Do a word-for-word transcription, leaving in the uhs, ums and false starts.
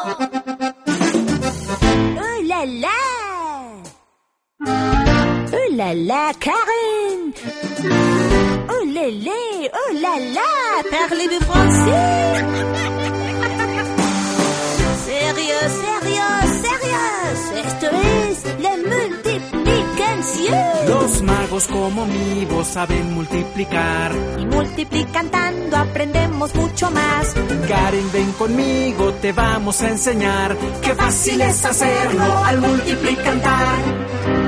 Oh là là! Oh là là, Karen! Oh lélé, oh là là, parlez-vous français? Sérieux, sérieux, sérieux, esto es la multiplicación. Los magos como mi voz saben multiplicar. Y multiplicando aprendemos mucho más. Karen, ven conmigo, te vamos a enseñar. Qué fácil es hacerlo al multiplicar.